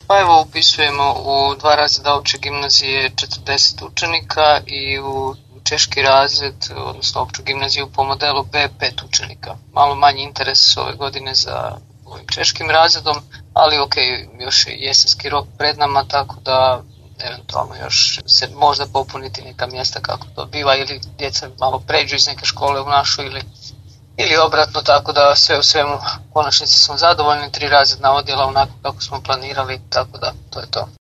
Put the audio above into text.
Pa evo upisujemo u 2 razreda opće gimnazije 40 učenika i u češki razred, odnosno opću gimnaziju po modelu B 5 učenika. Malo manji interes ove godine za ovim češkim razredom, ali ok, još je jesenski rok pred nama, tako da eventualno još se možda popuniti neka mjesta kako to biva, ili djeca malo pređu iz neke škole u našu ili obratno, tako da sve u svemu u konačnici smo zadovoljni, 3 razredna odjela onako kako smo planirali, tako da to je to.